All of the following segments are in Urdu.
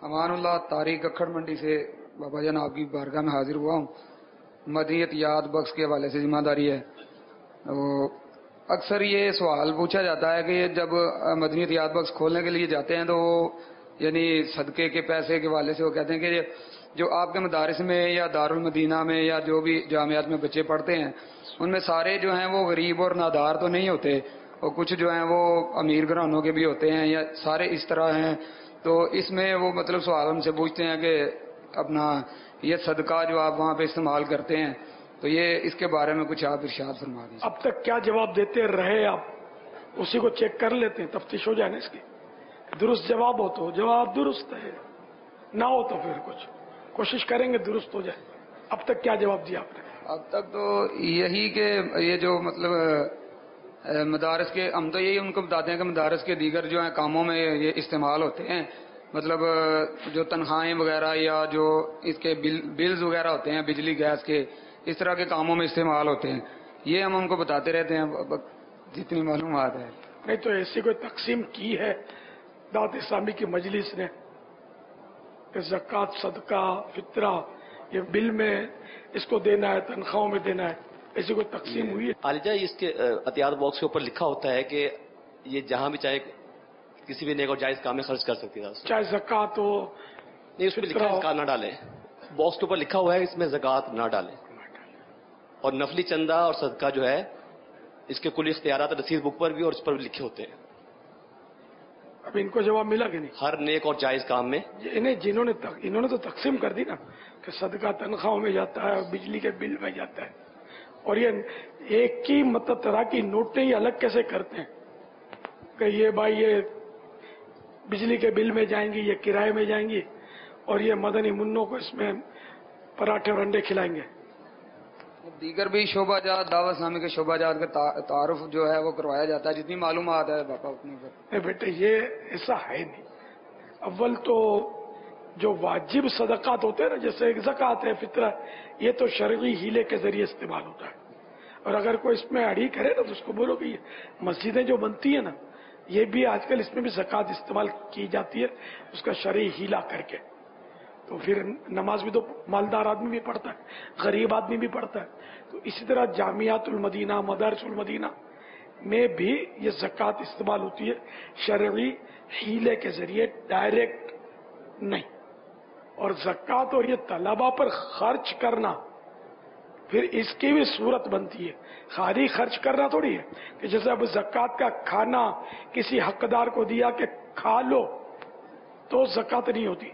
امان اللہ طارق اکھڑ منڈی سے بابا جان آپ کی بارگاہ میں حاضر ہوا ہوں. مدنیت یاد بخش کے حوالے سے ذمہ داری ہے. اکثر یہ سوال پوچھا جاتا ہے کہ جب مدنیت یاد بخش کھولنے کے لیے جاتے ہیں تو وہ یعنی صدقے کے پیسے کے حوالے سے وہ کہتے ہیں کہ جو آپ کے مدارس میں یا دارالمدینہ میں یا جو بھی جامعات میں بچے پڑھتے ہیں ان میں سارے جو ہیں وہ غریب اور نادار تو نہیں ہوتے، اور کچھ جو ہیں وہ امیر گھرانوں کے بھی ہوتے ہیں یا سارے اس طرح ہیں. تو اس میں وہ مطلب سوال ہم سے پوچھتے ہیں کہ اپنا یہ صدقہ جو آپ وہاں پہ استعمال کرتے ہیں تو یہ اس کے بارے میں کچھ آپ ارشاد فرما دیجیے. اب تک کیا جواب دیتے رہے آپ اسی کو چیک کر لیتے ہیں، تفتیش ہو جائے نا اس کی. درست جواب ہو تو جواب درست ہے، نہ ہو تو پھر کچھ کوشش کریں گے درست ہو جائے. اب تک کیا جواب دیا آپ نے؟ اب تک تو یہی کہ یہ جو مطلب مدارس کے ہم تو یہی ان کو بتاتے ہیں کہ مدارس کے دیگر جو ہیں کاموں میں یہ استعمال ہوتے ہیں، مطلب جو تنخواہیں وغیرہ یا جو اس کے بلز وغیرہ ہوتے ہیں بجلی گیس کے، اس طرح کے کاموں میں استعمال ہوتے ہیں. یہ ہم ان کو بتاتے رہتے ہیں جتنی معلومات ہے. نہیں تو ایسی کوئی تقسیم کی ہے دعوت اسلامی کی مجلس نے کہ زکوٰۃ صدقہ فطرہ یہ بل میں اس کو دینا ہے تنخواہوں میں دینا ہے، ایسی کوئی تقسیم ہوئی ہے؟ عالجہ اس کے عطیات باکس کے اوپر لکھا ہوتا ہے کہ یہ جہاں بھی چاہے کسی بھی نیک اور جائز کام میں خرچ کر سکتی ہے، چاہے زکوٰۃ ہو. نہیں اس پہ لکھا ہے زکوٰۃ نہ ڈالیں، باکس کے اوپر لکھا ہوا ہے اس میں زکوٰۃ نہ ڈالیں. اور نفلی چندہ اور صدقہ جو ہے اس کے کل اختیارات رسید بک پر بھی اور اس پر بھی لکھے ہوتے ہیں. اب ان کو جواب ملا کہ نہیں؟ ہر نیک اور جائز کام میں انہوں نے تو تقسیم کر دی نا کہ صدقہ تنخواہوں میں جاتا ہے، بجلی کے بل میں جاتا ہے. اور یہ ایک ہی مطلب طرح کی نوٹیں ہی الگ کیسے کرتے ہیں کہ یہ بھائی یہ بجلی کے بل میں جائیں گی، یہ کرائے میں جائیں گی، اور یہ مدنی منوں کو اس میں پراٹھے اور انڈے کھلائیں گے. دیگر بھی شعبہ جات دعوت اسلامی کے شعبہ جات کا تعارف جو ہے وہ کروایا جاتا ہے جتنی معلومات ہے باپا اتنی پر. نہیں بیٹے یہ ایسا ہے نہیں. اول تو جو واجب صدقات ہوتے ہیں نا جیسے ایک زکوٰۃ ہے فطرہ، یہ تو شرعی ہیلے کے ذریعے استعمال ہوتا ہے. اور اگر کوئی اس میں اڑی کرے نا تو اس کو بولو کہ یہ مسجدیں جو بنتی ہیں نا یہ بھی آج کل اس میں بھی زکوٰۃ استعمال کی جاتی ہے اس کا شرعی ہیلا کر کے. تو پھر نماز بھی تو مالدار آدمی بھی پڑھتا ہے، غریب آدمی بھی پڑھتا ہے. تو اسی طرح جامعات المدینہ مدارس المدینہ میں بھی یہ زکوٰۃ استعمال ہوتی ہے شرعی ہیلے کے ذریعے، ڈائریکٹ نہیں. اور زکوٰۃ اور یہ طلبہ پر خرچ کرنا پھر اس کی بھی صورت بنتی ہے. خالی خرچ کرنا تھوڑی ہے کہ جیسے اب زکوٰۃ کا کھانا کسی حقدار کو دیا کہ کھا لو تو زکوٰۃ نہیں ہوتی.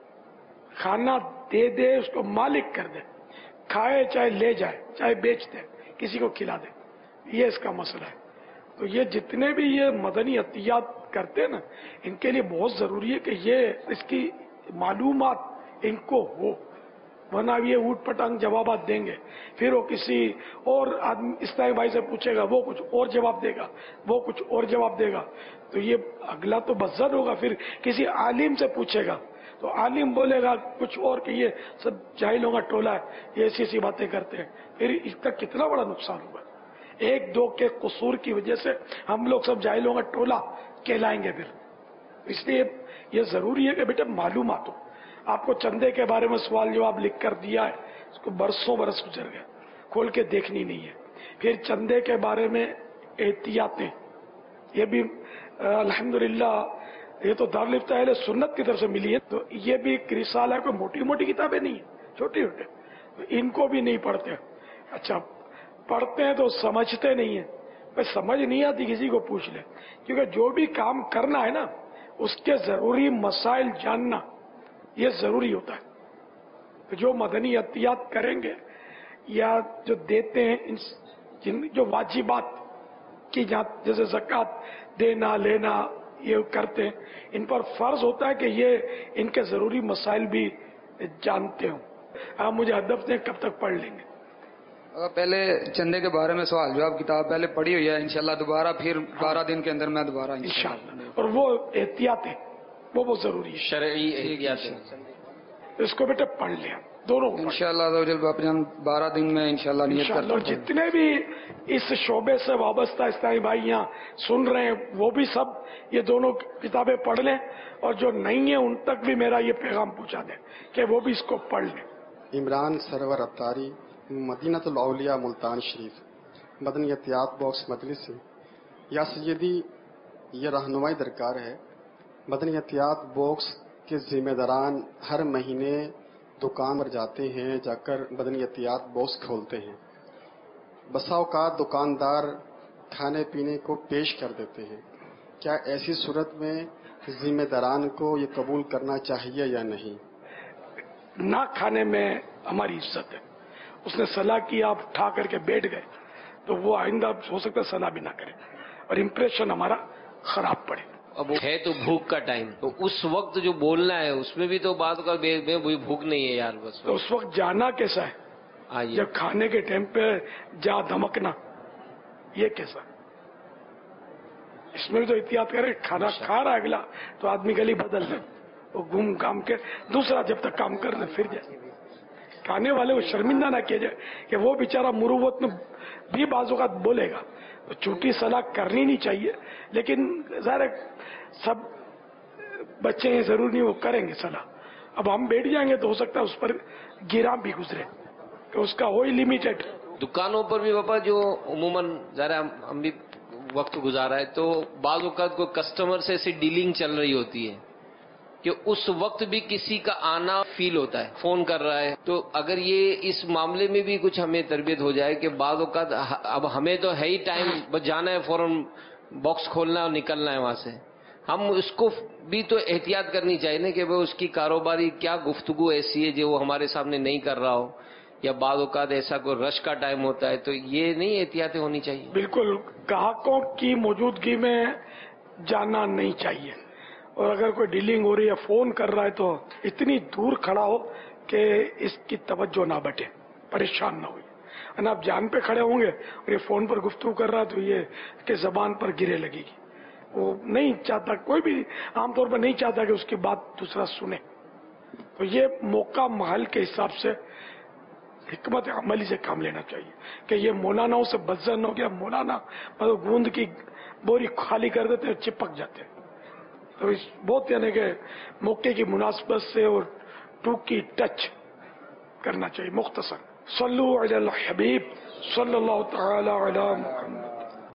کھانا دے دے اس کو مالک کر دے، کھائے چاہے لے جائے چاہے بیچ دے کسی کو کھلا دے، یہ اس کا مسئلہ ہے. تو یہ جتنے بھی یہ مدنی عطیات کرتے ہیں نا ان کے لیے بہت ضروری ہے کہ یہ اس کی معلومات ان کو ہو، ورنہ یہ اوٹ پٹانگ جوابات دیں گے. پھر وہ کسی اور آدمی اسلامی بھائی سے پوچھے گا وہ کچھ اور جواب دے گا، وہ کچھ اور جواب دے گا. تو یہ اگلا تو بزر ہوگا. پھر کسی عالم سے پوچھے گا تو عالم بولے گا کچھ اور کہ یہ سب جاہلوں کا ٹولہ ہے، یہ ایسی ایسی باتیں کرتے ہیں. پھر اس کا کتنا بڑا نقصان ہوگا. ایک دو کے قصور کی وجہ سے ہم لوگ سب جاہلوں کا ٹولہ کہلائیں گے. پھر اس لیے یہ ضروری ہے کہ بیٹا معلومات ہو. آپ کو چندے کے بارے میں سوال جواب لکھ کر دیا ہے، اس کو برسوں برس گزر گئے، کھول کے دیکھنی نہیں ہے. پھر چندے کے بارے میں احتیاطیں، یہ بھی الحمدللہ یہ تو دارالفتہ اہل سنت کی طرف سے ملی ہے. تو یہ بھی ایک رسالہ ہے، کوئی موٹی موٹی کتابیں نہیں ہیں، چھوٹی چھوٹے، ان کو بھی نہیں پڑھتے. اچھا پڑھتے ہیں تو سمجھتے نہیں ہیں. بھائی سمجھ نہیں آتی کسی کو پوچھ لے، کیونکہ جو بھی کام کرنا ہے نا اس کے ضروری مسائل جاننا یہ ضروری ہوتا ہے. تو جو مدنی عطیات کریں گے یا جو دیتے ہیں جو واجبات کی جیسے زکوٰۃ دینا لینا یہ کرتے ہیں، ان پر فرض ہوتا ہے کہ یہ ان کے ضروری مسائل بھی جانتے ہوں. آپ مجھے ہدف دیں کب تک پڑھ لیں گے؟ پہلے چندے کے بارے میں سوال جواب کتاب پہلے پڑھی ہوئی ہے، انشاءاللہ دوبارہ پھر 12 دن کے اندر میں دوبارہ انشاءاللہ. اور وہ احتیاطیں وہ بہت ضروری ہے، شرعی احتیاط. اس کو بیٹا پڑھ لیں. دونوں کو انشاءاللہ 12 دن میں انشاءاللہ نیت کرتا اور ہوں. جتنے بھی اس شعبے سے وابستہ اسلامی بھائی یہاں سن رہے ہیں وہ بھی سب یہ دونوں کتابیں پڑھ لیں، اور جو نہیں ہیں ان تک بھی میرا یہ پیغام پہنچا دیں کہ وہ بھی اس کو پڑھ لیں. عمران سرور اتاری، مدینۃ الاولیاء ملتان شریف، مدنی احتیاط باکس مجلس سے. یا سیدی یہ رہنمائی درکار ہے. مدنی احتیاط باکس کے ذمہ داران ہر مہینے دکان پر جاتے ہیں، جا کر مدنی احتیاط باکس کھولتے ہیں. بسا اوقات دکاندار کھانے پینے کو پیش کر دیتے ہیں. کیا ایسی صورت میں ذمہ داران کو یہ قبول کرنا چاہیے یا نہیں؟ نہ کھانے میں ہماری عزت ہے. اس نے صلاح کی، آپ اٹھا کر کے بیٹھ گئے تو وہ آئندہ ہو سکتا ہے صلاح بھی نہ کرے اور امپریشن ہمارا خراب پڑے. اب ہے تو بھوک کا ٹائم، تو اس وقت جو بولنا ہے اس میں بھی تو بات کا بھوک نہیں ہے یار، بس تو اس وقت جانا کیسا ہے؟ آئیے جب کھانے کے ٹائم پہ جا دھمکنا، یہ کیسا؟ اس میں بھی تو احتیاط کرے. کھانا کھا رہا ہے اگلا تو آدمی گلی بدل دے، وہ گھوم گھام کے دوسرا جب تک کام کر لے پھر جائے. کھانے والے کو شرمندہ نہ کیا جائے کہ وہ بیچارہ مروت میں بھی بعض اوقات بولے گا. تو چھوٹی صلاح کرنی نہیں چاہیے، لیکن ظاہر سب بچے ہیں، ضروری نہیں وہ کریں گے صلاح. اب ہم بیٹھ جائیں گے تو ہو سکتا ہے اس پر گرام بھی گزرے کہ اس کا وہی لمیٹڈ. دکانوں پر بھی باپا جو عموماً ذرا ہم بھی وقت گزارا ہے تو بعض اوقات کوئی کسٹمر سے ایسی ڈیلنگ چل رہی ہوتی ہے کہ اس وقت بھی کسی کا آنا فیل ہوتا ہے، فون کر رہا ہے. تو اگر یہ اس معاملے میں بھی کچھ ہمیں تربیت ہو جائے کہ بعض اوقات اب ہمیں تو ہے ہی ٹائم، بس جانا ہے فوراً باکس کھولنا ہے اور نکلنا ہے وہاں سے. ہم اس کو بھی تو احتیاط کرنی چاہیے نا کہ وہ اس کی کاروباری کیا گفتگو ایسی ہے جو وہ ہمارے سامنے نہیں کر رہا ہو، یا بعض اوقات ایسا کوئی رش کا ٹائم ہوتا ہے، تو یہ نہیں احتیاطیں ہونی چاہیے. بالکل گاہکوں کی موجودگی میں جانا نہیں چاہیے. اور اگر کوئی ڈیلنگ ہو رہی ہے، فون کر رہا ہے، تو اتنی دور کھڑا ہو کہ اس کی توجہ نہ بٹے، پریشان نہ ہوئی. آپ جان پہ کھڑے ہوں گے اور یہ فون پر گفتگو کر رہا ہے تو یہ کہ زبان پر گرے لگے گی. وہ نہیں چاہتا، کوئی بھی عام طور پر نہیں چاہتا کہ اس کی بات دوسرا سنے. تو یہ موقع محل کے حساب سے حکمت عملی سے کام لینا چاہیے کہ یہ مولاناؤں سے بدزن ہو گیا. مولانا مطلب گوند کی بوری خالی کر دیتے اور چپک جاتے. تو اس بہت یعنی کہ موقع کی مناسبت سے اور ٹوک کی ٹچ کرنا چاہیے. مختصر صلو علی الحبیب صلی اللہ تعالی علی محمد.